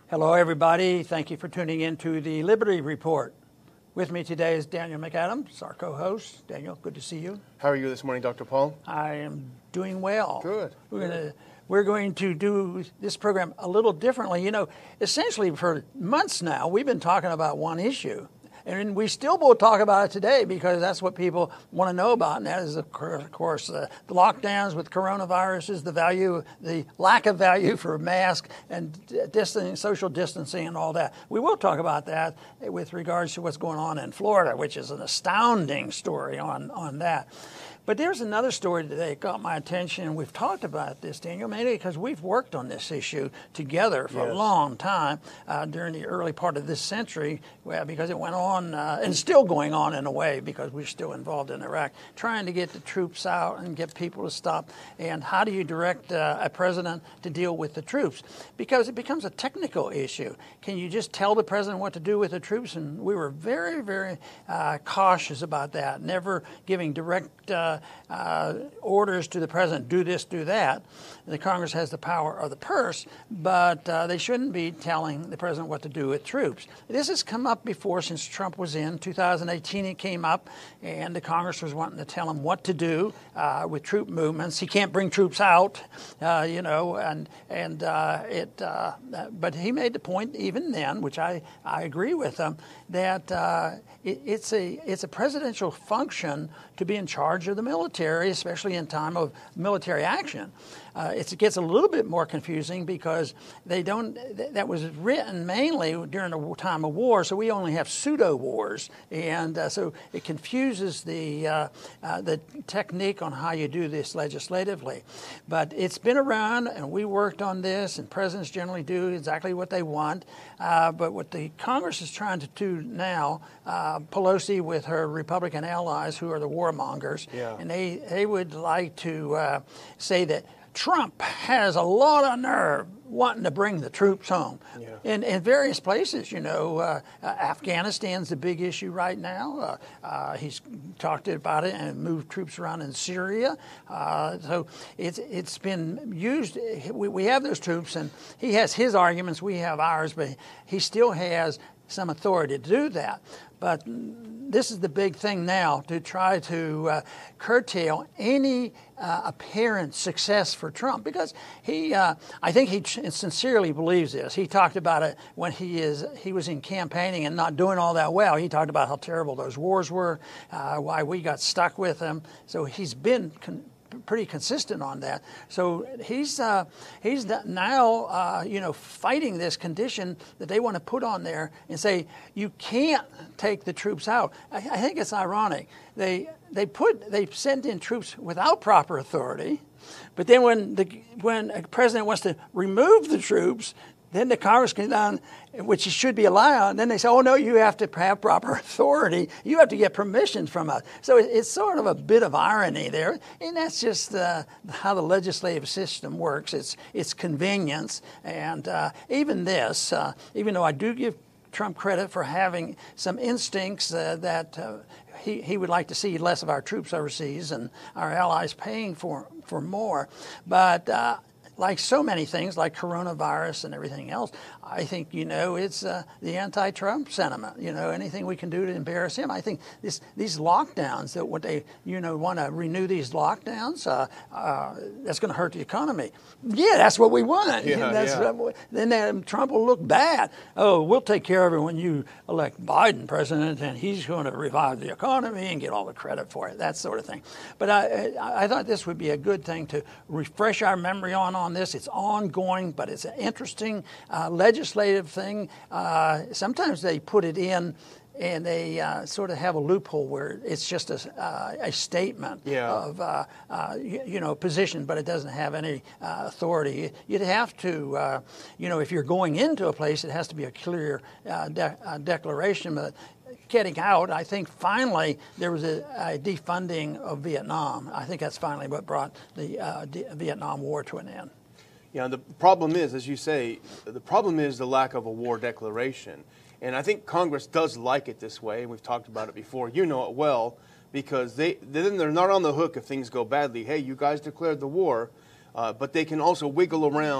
Hello, everybody. Thank you for tuning in to the Liberty Report. With me today is Daniel McAdams, our co-host. Daniel, good to see you. How are you this morning, Dr. Paul? I am doing well. Good. We're going to do this program a little differently. You know, essentially for months now, we've been talking about one issue. And we still will talk about it today because that's what people want to know about. And that is, of course, the lockdowns with coronaviruses, the lack of value for masks and social distancing and all that. We will talk about that with regards to what's going on in Florida, which is an astounding story on that. But there's another story today that got my attention. We've talked about this, Daniel, mainly because we've worked on this issue together for a long time during the early part of this century, because it went on and still going on in a way because we're still involved in Iraq, trying to get the troops out and get people to stop. And how do you direct a president to deal with the troops? Because it becomes a technical issue. Can you just tell the president what to do with the troops? And we were very, very cautious about that, never giving direct orders to the president, do this, do that. The Congress has the power of the purse, but they shouldn't be telling the president what to do with troops. This has come up before since Trump was in. 2018 it came up, and the Congress was wanting to tell him what to do with troop movements. He can't bring troops out, but he made the point even then, which I agree with him, that it's a presidential function to be in charge of the military, especially in time of military action. It gets a little bit more confusing because that was written mainly during the time of war, so we only have pseudo wars, and so it confuses the technique on how you do this legislatively. But it's been around, and we worked on this, and presidents generally do exactly what they want. But what the Congress is trying to do now, Pelosi with her Republican allies, who are the warmongers, and they would like to say that Trump has a lot of nerve wanting to bring the troops home. In various places, Afghanistan's the big issue right now. He's talked about it and moved troops around in Syria. So it's been used. We have those troops, and he has his arguments, we have ours, but he still has some authority to do that. But this is the big thing now, to try to curtail any apparent success for Trump, because I think he sincerely believes this. He talked about it when he was in campaigning and not doing all that well. He talked about how terrible those wars were, why we got stuck with them. So he's been pretty consistent on that. So he's now fighting this condition that they want to put on there and say you can't take the troops out. I think it's ironic. They send in troops without proper authority, but then when a president wants to remove the troops, then the Congress comes down, which should be allowed, and then they say, oh, no, you have to have proper authority. You have to get permission from us. So it's sort of a bit of irony there, and that's just how the legislative system works. It's convenience, and even this, even though I do give Trump credit for having some instincts that he would like to see less of our troops overseas and our allies paying for more, but like so many things, like coronavirus and everything else, I think, it's the anti-Trump sentiment. Anything we can do to embarrass him. I think these lockdowns, that what they, want to renew these lockdowns, that's going to hurt the economy. Yeah, that's what we want. Then Trump will look bad. Oh, we'll take care of it when you elect Biden president, and he's going to revive the economy and get all the credit for it, that sort of thing. But I thought this would be a good thing to refresh our memory on this. It's ongoing, but it's an interesting legislative thing. Sometimes they put it in and they sort of have a loophole where it's just a statement of position, but it doesn't have any authority. You'd have to, if you're going into a place, it has to be a clear declaration. But getting out, I think finally there was a defunding of Vietnam. I think that's finally what brought the Vietnam War to an end. Yeah, the problem is, as you say, the lack of a war declaration. And I think Congress does like it this way, and we've talked about it before. You know it well, because then they're not on the hook if things go badly. Hey, you guys declared the war, but they can also wiggle around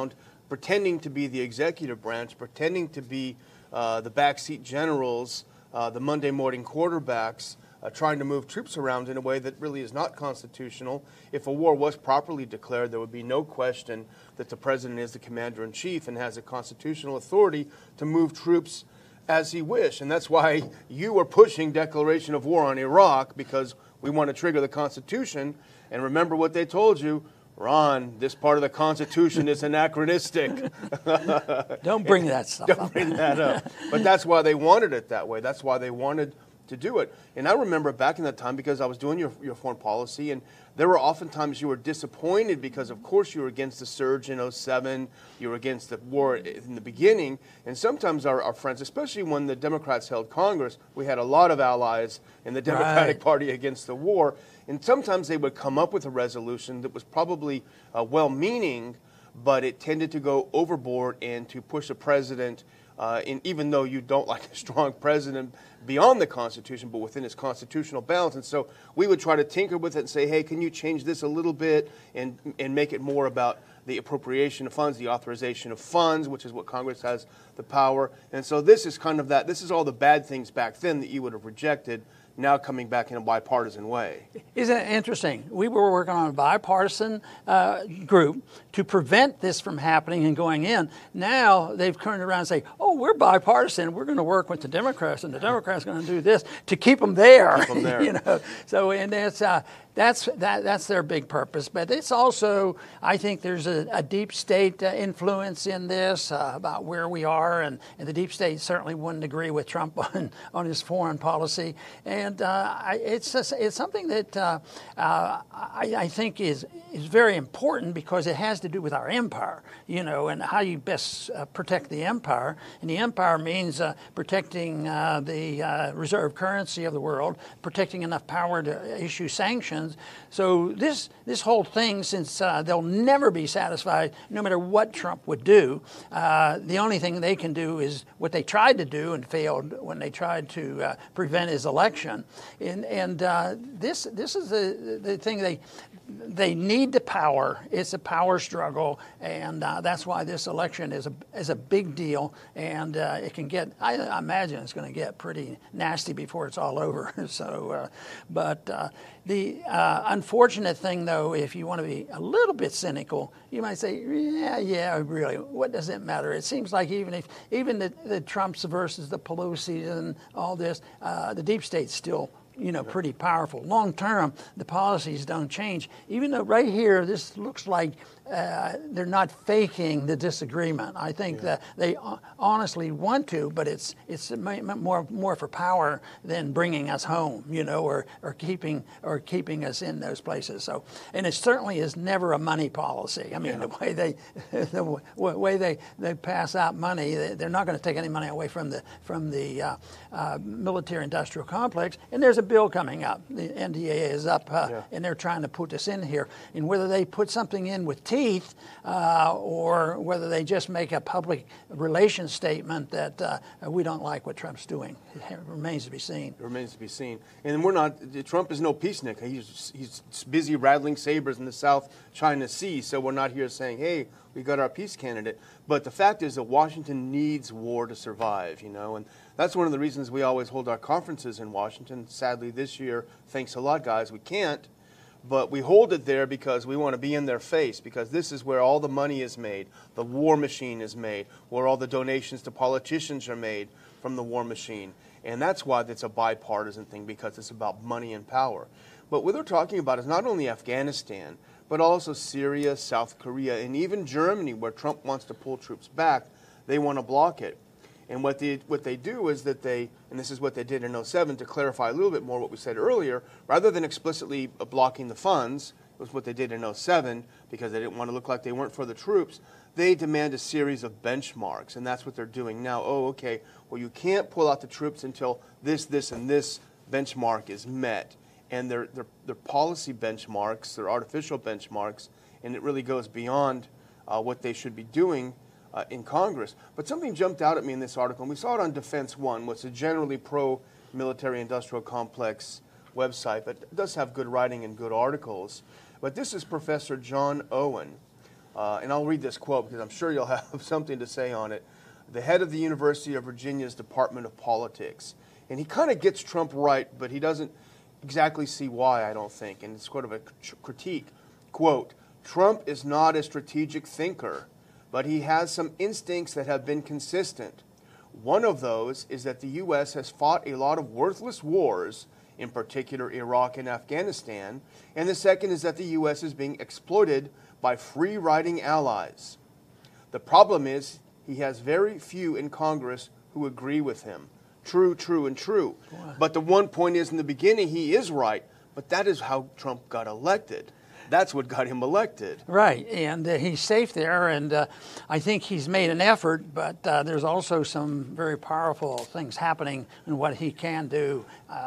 pretending to be the executive branch, pretending to be the backseat generals, the Monday morning quarterbacks, trying to move troops around in a way that really is not constitutional. If a war was properly declared, there would be no question that the president is the commander-in-chief and has a constitutional authority to move troops as he wished. And that's why you were pushing declaration of war on Iraq, because we want to trigger the Constitution. And remember what they told you, Ron, this part of the Constitution is anachronistic. Don't bring that stuff up. Don't bring that up. But that's why they wanted it that way. That's why they wanted to do it. And I remember back in that time, because I was doing your foreign policy, and there were oftentimes you were disappointed because, of course, you were against the surge in 2007, you were against the war in the beginning, and sometimes our friends, especially when the Democrats held Congress, we had a lot of allies in the Democratic Party against the war, and sometimes they would come up with a resolution that was probably well-meaning, but it tended to go overboard and to push a president, even though you don't like a strong president, beyond the Constitution, but within its constitutional bounds. And so we would try to tinker with it and say, hey, can you change this a little bit and make it more about the appropriation of funds, the authorization of funds, which is what Congress has the power. And so this is kind of that. This is all the bad things back then that you would have rejected, now coming back in a bipartisan way. Isn't it interesting? We were working on a bipartisan group to prevent this from happening and going in. Now they've turned around and say, oh, we're bipartisan. We're going to work with the Democrats, and the Democrats are going to do this to keep them there. Keep them there. You know? So, and that's their big purpose. But it's also, I think there's a deep state influence in this about where we are, and the deep state certainly wouldn't agree with Trump on his foreign policy. And it's something that I think is very important, because it has to do with our empire, you know, and how you best protect the empire. And the empire means protecting the reserve currency of the world, protecting enough power to issue sanctions. So this whole thing, since they'll never be satisfied, no matter what Trump would do, the only thing they can do is what they tried to do and failed when they tried to prevent his election. And this is the thing they need the power. It's a power struggle, and that's why this election is a big deal. And it can get, I imagine it's going to get pretty nasty before it's all over. So, but the unfortunate thing, though, if you want to be a little bit cynical, you might say, yeah, really, what does it matter? It seems like even the Trumps versus the Pelosi's and all this, the deep state's still, you know, pretty powerful. Long term, the policies don't change. Even though right here, this looks like they're not faking the disagreement. I think that they honestly want to, but it's more for power than bringing us home, you know, or keeping us in those places. So, and it certainly is never a money policy. I mean, the way they pass out money, they're not going to take any money away from the military-industrial complex. And there's a bill coming up. The NDAA is up, and they're trying to put this in here. And whether they put something in with teeth, or whether they just make a public relations statement that we don't like what Trump's doing, it remains to be seen. It remains to be seen. And we're not, Trump is no peacenik. He's busy rattling sabers in the South China Sea, so we're not here saying, hey, we got our peace candidate. But the fact is that Washington needs war to survive, you know, and that's one of the reasons we always hold our conferences in Washington. Sadly, this year, thanks a lot, guys, we can't. But we hold it there because we want to be in their face, because this is where all the money is made, the war machine is made, where all the donations to politicians are made from the war machine. And that's why it's a bipartisan thing, because it's about money and power. But what they're talking about is not only Afghanistan, but also Syria, South Korea, and even Germany, where Trump wants to pull troops back. They want to block it. And what they do is that and this is what they did in 2007, to clarify a little bit more what we said earlier, rather than explicitly blocking the funds, was what they did in 2007, because they didn't want to look like they weren't for the troops, they demand a series of benchmarks, and that's what they're doing now. Oh, okay, well, you can't pull out the troops until this, and this benchmark is met. And they're policy benchmarks, they're artificial benchmarks, and it really goes beyond what they should be doing in Congress. But something jumped out at me in this article, and we saw it on Defense One, which is a generally pro-military industrial complex website, but it does have good writing and good articles. But this is Professor John Owen, and I'll read this quote because I'm sure you'll have something to say on it. The head of the University of Virginia's Department of Politics. And he kind of gets Trump right, but he doesn't exactly see why, I don't think. And it's sort of a critique. Quote, Trump is not a strategic thinker, but he has some instincts that have been consistent. One of those is that the U.S. has fought a lot of worthless wars, in particular Iraq and Afghanistan, and the second is that the U.S. is being exploited by free-riding allies. The problem is he has very few in Congress who agree with him. True, true, and true. Wow. But the one point is, in the beginning, he is right, but that is how Trump got elected. That's what got him elected. Right, and he's safe there, and I think he's made an effort, but there's also some very powerful things happening in what he can do.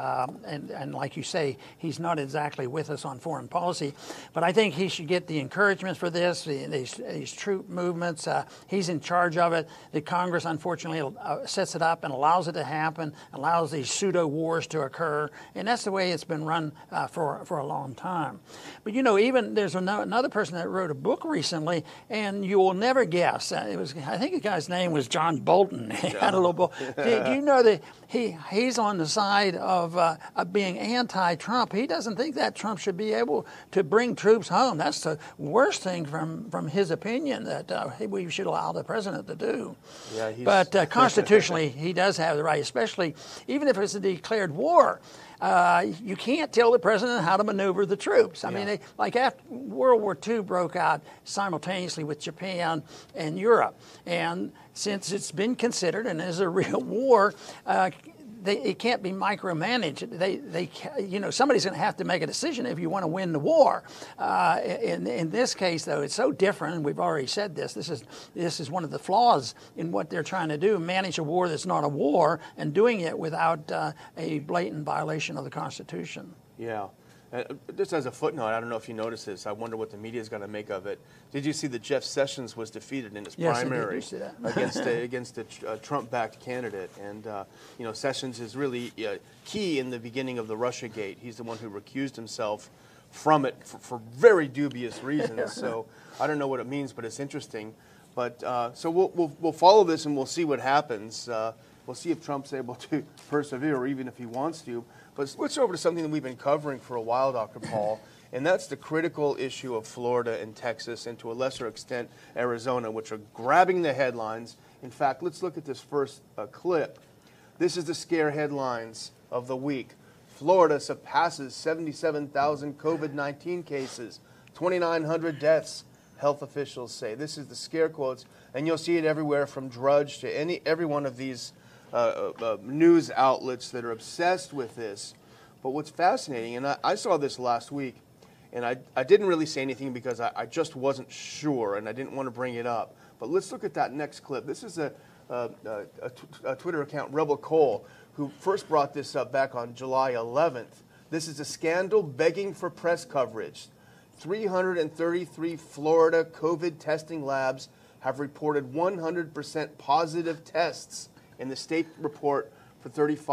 And like you say, he's not exactly with us on foreign policy, but I think he should get the encouragement for this, these troop movements. He's in charge of it. The Congress, unfortunately, sets it up and allows it to happen, allows these pseudo-wars to occur, and that's the way it's been run for a long time. But, you know, even there's another person that wrote a book recently, and you will never guess. I think the guy's name was John Bolton. He had a little book. Do you know that he's on the side of being anti-Trump? He doesn't think that Trump should be able to bring troops home. That's the worst thing from his opinion that we should allow the president to do. Yeah, but constitutionally, he does have the right, especially even if it's a declared war. You can't tell the president how to maneuver the troops. I mean, like after World War II broke out simultaneously with Japan and Europe, and since it's been considered and is a real war, it can't be micromanaged. Somebody's going to have to make a decision if you want to win the war. In this case, though, it's so different. And we've already said this. This is one of the flaws in what they're trying to do: manage a war that's not a war, and doing it without a blatant violation of the Constitution. Yeah. Just as a footnote, I don't know if you noticed this. I wonder what the media is going to make of it. Did you see that Jeff Sessions was defeated in his primary against a Trump-backed candidate? And Sessions is really key in the beginning of the Russiagate. He's the one who recused himself from it for very dubious reasons. So I don't know what it means, but it's interesting. But so we'll follow this and we'll see what happens. We'll see if Trump's able to persevere, or even if he wants to. But switch over to something that we've been covering for a while, Dr. Paul, and that's the critical issue of Florida and Texas, and to a lesser extent Arizona, which are grabbing the headlines. In fact, let's look at this first clip. This is the scare headlines of the week. Florida surpasses 77,000 COVID-19 cases, 2,900 deaths, health officials say. This is the scare quotes, and you'll see it everywhere from Drudge to every one of these news outlets that are obsessed with this. But what's fascinating, and I saw this last week, and I didn't really say anything because I just wasn't sure and I didn't want to bring it up. But let's look at that next clip. This is a Twitter account, Rebel Cole, who first brought this up back on July 11th. This is a scandal begging for press coverage. 333 Florida COVID testing labs have reported 100% positive tests in the state report for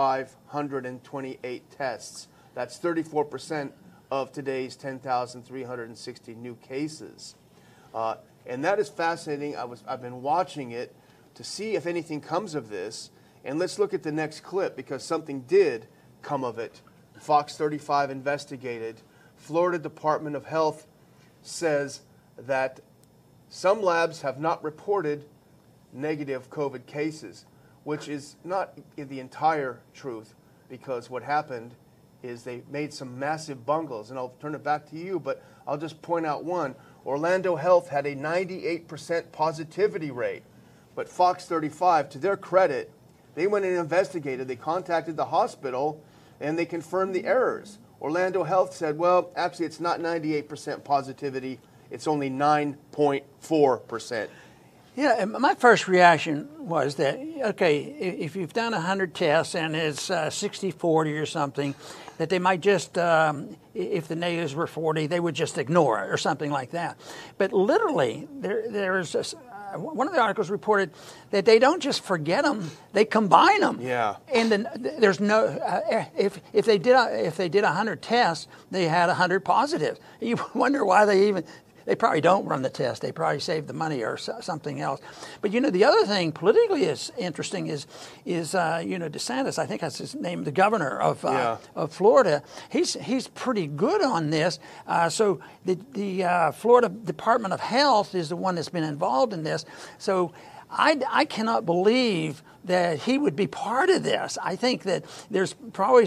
3,528 tests. That's 34% of today's 10,360 new cases. And that is fascinating. I've been watching it to see if anything comes of this. And let's look at the next clip, because something did come of it. Fox 35 investigated. Florida Department of Health says that some labs have not reported negative COVID cases, which is not the entire truth, because what happened is they made some massive bungles. And I'll turn it back to you, but I'll just point out one. Orlando Health had a 98% positivity rate. But Fox 35, to their credit, they went and investigated. They contacted the hospital, and they confirmed the errors. Orlando Health said, well, actually, it's not 98% positivity. It's only 9.4%. Yeah, and my first reaction was that, okay, if you've done 100 tests and it's 60-40 or something, that they might just, if the negatives were 40, they would just ignore it or something like that. But literally, there's one of the articles reported that they don't just forget them; they combine them. Yeah. And then there's no if they did 100 tests, they had 100 positive. You wonder why they even they probably don't run the test. They probably save the money or something else. But the other thing politically is interesting is DeSantis. I think that's his name, the governor of Florida. He's pretty good on this. So the Florida Department of Health is the one that's been involved in this. So I cannot believe that he would be part of this. I think that there's probably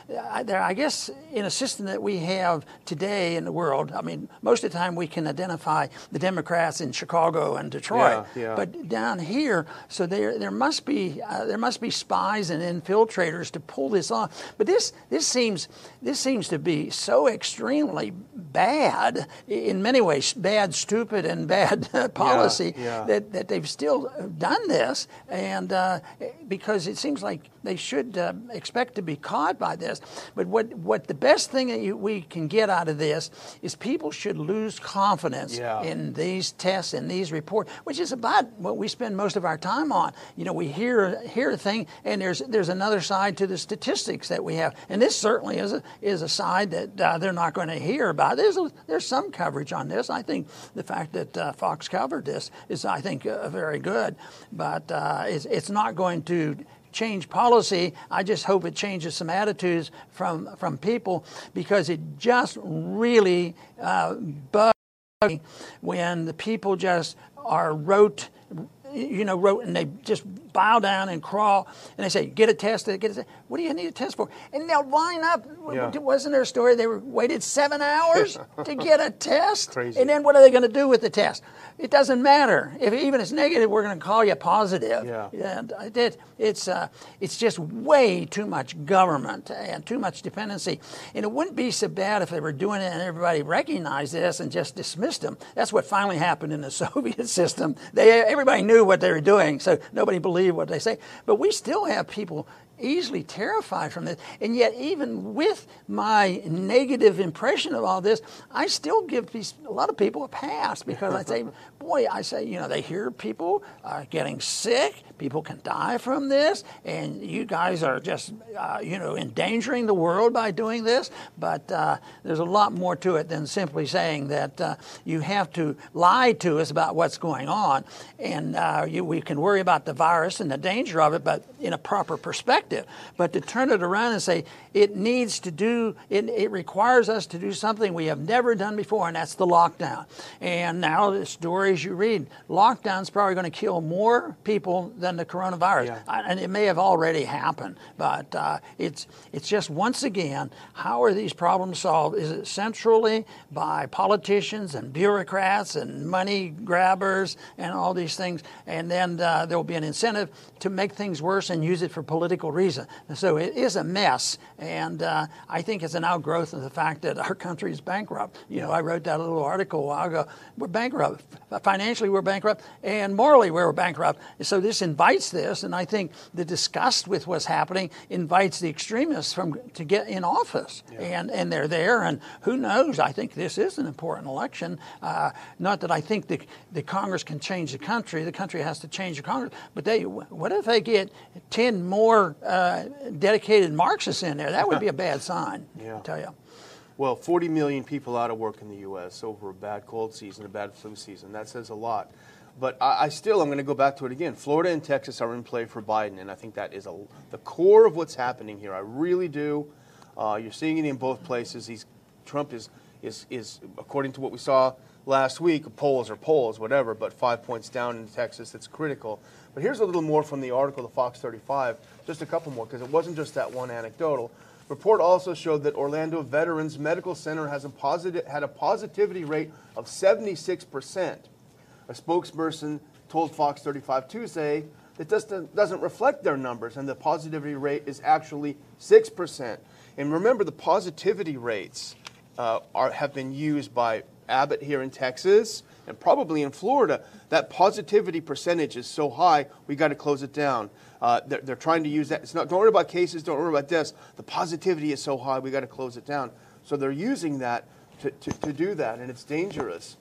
I guess in a system that we have today in the world, I mean, most of the time we can identify the Democrats in Chicago and Detroit. Yeah. But down here, so there must be spies and infiltrators to pull this off. But this seems to be so extremely bad in many ways, bad, stupid, and bad policy that they've still done this, and because it seems like they should expect to be caught by this. But what the best thing that we can get out of this is people should lose confidence in these tests and these reports, which is about what we spend most of our time on. We hear a thing, and there's another side to the statistics that we have, and this certainly is a side that they're not going to hear about. There's some coverage on this. I think the fact that Fox covered this is, I think, very good, but it's not going to change policy. I just hope it changes some attitudes from people, because it just really bugs me when the people just are rote, and they just bow down and crawl, and they say, get a test. What do you need a test for? And they'll line up. Yeah. Wasn't there a story they waited 7 hours to get a test? Crazy. And then what are they going to do with the test? It doesn't matter. If even it's negative, we're going to call you positive. Yeah. And it's just way too much government and too much dependency. And it wouldn't be so bad if they were doing it and everybody recognized this and just dismissed them. That's what finally happened in the Soviet system. Everybody knew what they were doing, so nobody believed what they say. But we still have people easily terrified from this. And yet, even with my negative impression of all this, I still give a lot of people a pass, because I say, they hear people getting sick, people can die from this, and you guys are just, endangering the world by doing this. But there's a lot more to it than simply saying that you have to lie to us about what's going on. And we can worry about the virus and the danger of it, but in a proper perspective. But to turn it around and say it requires us to do something we have never done before, and that's the lockdown. And now the stories you read, lockdown's probably going to kill more people than the coronavirus. Yeah. And it may have already happened, but it's just, once again, how are these problems solved? Is it centrally by politicians and bureaucrats and money grabbers and all these things? And then there will be an incentive to make things worse and use it for political reason. So it is a mess, and I think it's an outgrowth of the fact that our country is bankrupt. I wrote that little article a while ago. We're bankrupt. Financially, we're bankrupt, and morally, we're bankrupt. So this invites this, and I think the disgust with what's happening invites the extremists to get in office, and they're there, and who knows? I think this is an important election. Not that I think the Congress can change the country has to change the Congress, but what if they get 10 more dedicated Marxists in there? That would be a bad sign, I tell you. Well, 40 million people out of work in the U.S. over a bad cold season, a bad flu season. That says a lot. But I'm going to go back to it again. Florida and Texas are in play for Biden, and I think that is the core of what's happening here. I really do. You're seeing it in both places. Trump is, according to what we saw last week, polls, whatever, but 5 points down in Texas. That's critical. But here's a little more from the article, the Fox 35, just a couple more, because it wasn't just that one anecdotal. Report also showed that Orlando Veterans Medical Center had a positivity rate of 76%. A spokesperson told Fox 35 Tuesday that doesn't reflect their numbers, and the positivity rate is actually 6%. And remember, the positivity rates have been used by Abbott here in Texas and probably in Florida. That positivity percentage is so high, we got to close it down. They're trying to use that. Don't worry about cases, don't worry about deaths. The positivity is so high, we got to close it down. So they're using that to do that, and it's dangerous.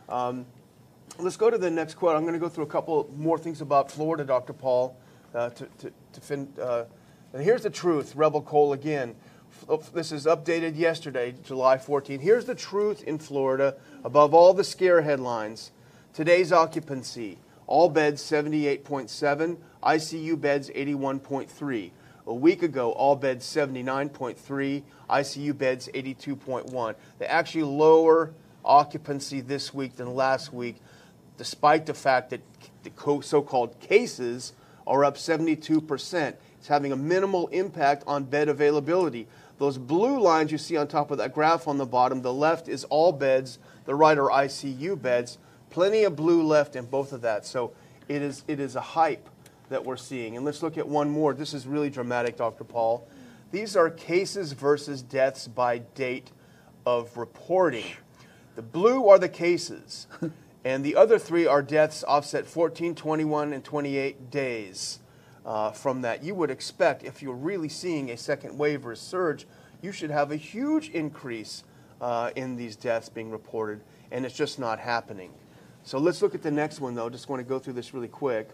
Let's go to the next quote. I'm going to go through a couple more things about Florida, Dr. Paul, and here's the truth, Rebel Cole again. This is updated yesterday, July 14. Here's the truth in Florida above all the scare headlines. Today's occupancy, all beds 78.7, ICU beds 81.3. A week ago, all beds 79.3, ICU beds 82.1. They actually lower occupancy this week than last week, despite the fact that the so-called cases are up 72%. It's having a minimal impact on bed availability. Those blue lines you see on top of that graph on the bottom, the left is all beds, the right are ICU beds. Plenty of blue left in both of that. So it is a hype that we're seeing. And let's look at one more. This is really dramatic, Dr. Paul. These are cases versus deaths by date of reporting. The blue are the cases, and the other three are deaths offset 14, 21, and 28 days. From that, you would expect, if you're really seeing a second wave or a surge, you should have a huge increase in these deaths being reported, and it's just not happening. So let's look at the next one, though. Just want to go through this really quick.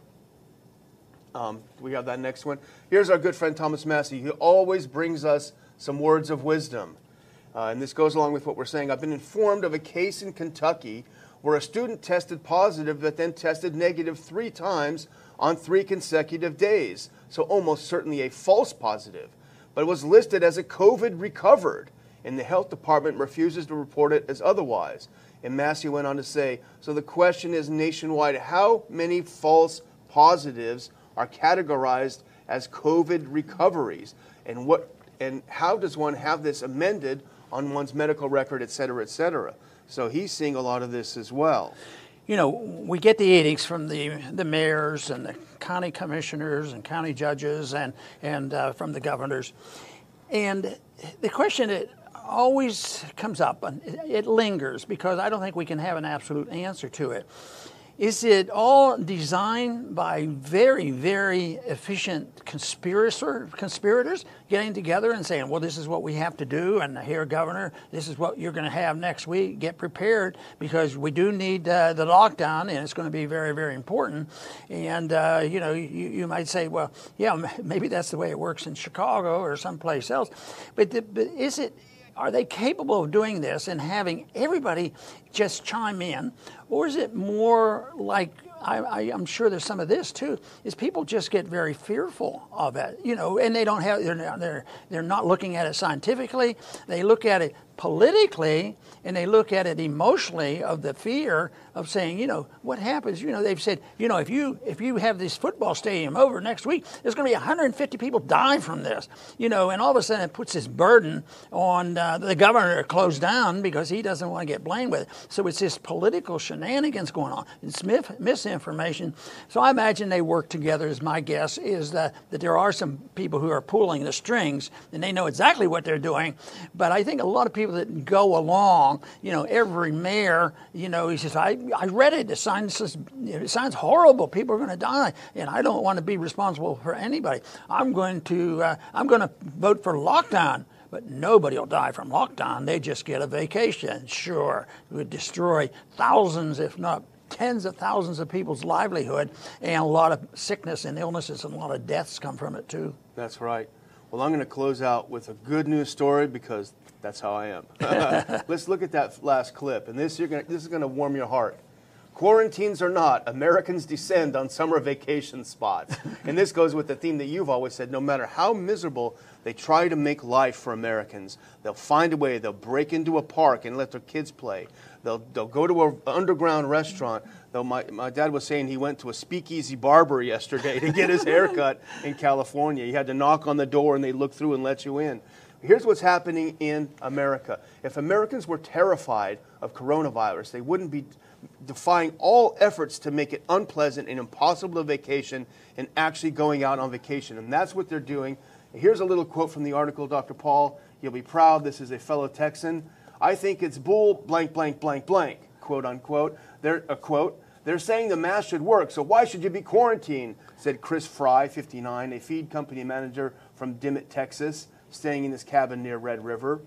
We have that next one. Here's our good friend Thomas Massey. He always brings us some words of wisdom, and this goes along with what we're saying. I've been informed of a case in Kentucky where a student tested positive but then tested negative 3 times on 3 consecutive days, so almost certainly a false positive, but it was listed as a COVID recovered, and the health department refuses to report it as otherwise. And Massey went on to say, so the question is nationwide, how many false positives are categorized as COVID recoveries, and how does one have this amended on one's medical record, et cetera, et cetera? So he's seeing a lot of this as well. You know, we get the edicts from the mayors and the county commissioners and county judges and from the governors. And the question that always comes up, and it lingers because I don't think we can have an absolute answer to it. Is it all designed by very, very efficient conspirators getting together and saying, well, this is what we have to do, and here, Governor, this is what you're going to have next week. Get prepared because we do need the lockdown, and it's going to be very, very important. And, you know, you might say, well, yeah, maybe that's the way it works in Chicago or someplace else. But is it... Are they capable of doing this and having everybody just chime in? Or is it more like, I'm sure there's some of this too, is people just get very fearful of it, you know, and they don't have, they're not looking at it scientifically. They look at it politically, and they look at it emotionally of the fear of saying, you know, what happens? You know, they've said, you know, if you have this football stadium over next week, there's going to be 150 people die from this, you know, and all of a sudden it puts this burden on the governor to close down because he doesn't want to get blamed with it. So it's this political shenanigans going on. It's misinformation. So I imagine they work together, is my guess, is that there are some people who are pulling the strings, and they know exactly what they're doing. But I think a lot of people that go along, you know, every mayor, you know, he says, I read it. It sounds horrible. People are going to die, and I don't want to be responsible for anybody. I'm going to vote for lockdown. But nobody will die from lockdown. They just get a vacation. Sure, it would destroy thousands, if not tens of thousands of people's livelihood, and a lot of sickness and illnesses and a lot of deaths come from it too. That's right. Well, I'm going to close out with a good news story because that's how I am. Let's look at that last clip, and this is going to warm your heart. Quarantines or not, Americans descend on summer vacation spots. And this goes with the theme that you've always said, no matter how miserable they try to make life for Americans, they'll find a way. They'll break into a park and let their kids play. They'll go to an underground restaurant. My dad was saying he went to a speakeasy barber yesterday to get his hair cut in California. You had to knock on the door and they look through and let you in. Here's what's happening in America. If Americans were terrified of coronavirus, they wouldn't be defying all efforts to make it unpleasant and impossible to vacation and actually going out on vacation. And that's what they're doing. Here's a little quote from the article, Dr. Paul. You'll be proud. This is a fellow Texan. I think it's bull blank, blank, blank, blank, quote unquote. They're saying the mask should work, so why should you be quarantined, said Chris Fry, 59, a feed company manager from Dimmitt, Texas, staying in his cabin near Red River.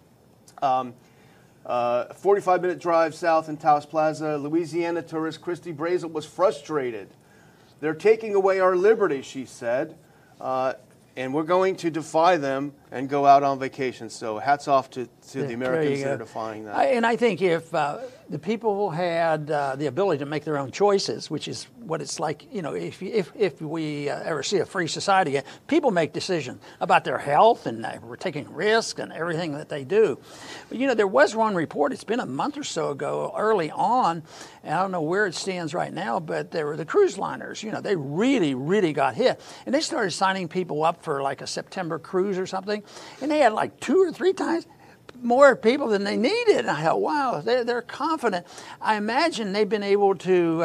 45-minute drive south in Taos Plaza, Louisiana tourist Christy Brazel was frustrated. They're taking away our liberty, she said, and we're going to defy them and go out on vacation. So hats off to the Americans that are defying that. And I think if the people had the ability to make their own choices, which is what it's like, if we ever see a free society again, people make decisions about their health and we're taking risks and everything that they do. But, there was one report, it's been a month or so ago, early on, and I don't know where it stands right now, but there were the cruise liners, they really, really got hit. And they started signing people up for like a September cruise or something, and they had like 2 or 3 times more people than they needed. And I thought, wow, they're confident. I imagine they've been able to,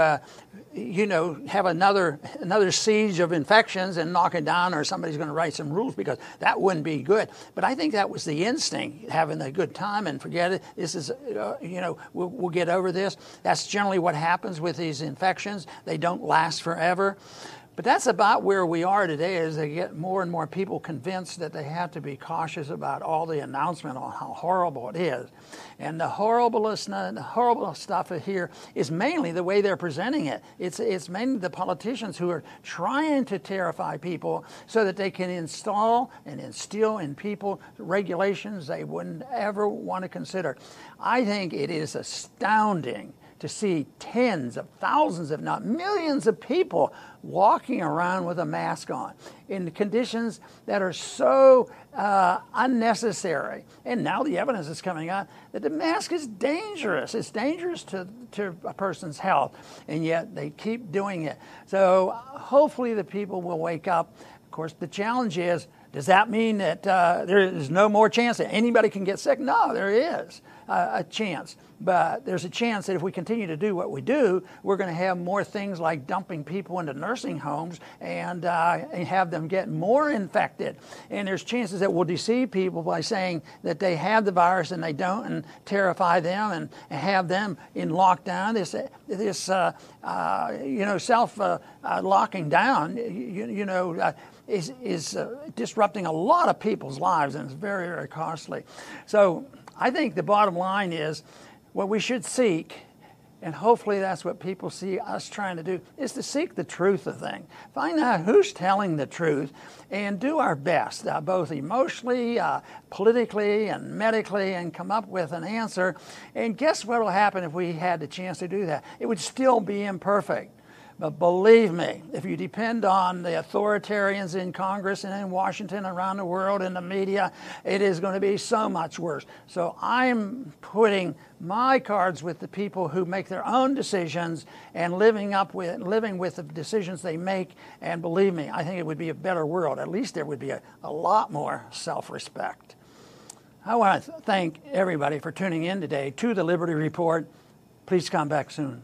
have another siege of infections and knock it down, or somebody's going to write some rules, because that wouldn't be good. But I think that was the instinct, having a good time and forget it. This is, we'll get over this. That's generally what happens with these infections. They don't last forever. But that's about where we are today, as they get more and more people convinced that they have to be cautious about all the announcement on how horrible it is. And the horrible stuff here is mainly the way they're presenting it. It's mainly the politicians who are trying to terrify people so that they can install and instill in people regulations they wouldn't ever want to consider. I think it is astounding to see tens of thousands, if not millions of people walking around with a mask on in conditions that are so unnecessary. And now the evidence is coming out that the mask is dangerous. It's dangerous to a person's health, and yet they keep doing it. So hopefully the people will wake up. Of course, the challenge is, does that mean that there is no more chance that anybody can get sick? No, there is a chance. But there's a chance that if we continue to do what we do, we're going to have more things like dumping people into nursing homes and have them get more infected. And there's chances that we'll deceive people by saying that they have the virus and they don't, and terrify them and have them in lockdown. This self-locking down, is disrupting a lot of people's lives, and it's very, very costly. So I think the bottom line is, what we should seek, and hopefully that's what people see us trying to do, is to seek the truth of things. Find out who's telling the truth and do our best, both emotionally, politically, and medically, and come up with an answer. And guess what will happen if we had the chance to do that? It would still be imperfect. But believe me, if you depend on the authoritarians in Congress and in Washington, around the world, in the media, it is going to be so much worse. So I'm putting my cards with the people who make their own decisions and living with the decisions they make. And believe me, I think it would be a better world. At least there would be a lot more self-respect. I want to thank everybody for tuning in today to the Liberty Report. Please come back soon.